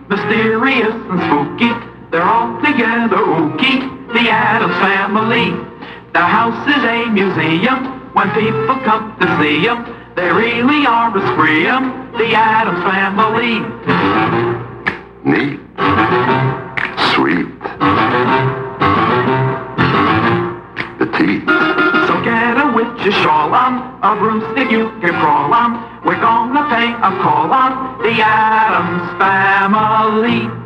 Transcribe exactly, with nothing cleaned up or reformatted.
mysterious and spooky. They're all together ooky, the Addams Family. Their house is a museum when people come to see them. They really are a scream, the Addams Family. Neat. Sweet. Petite. So get a witch's shawl on, a broomstick you can crawl on. We're gonna pay a call on the Addams Family.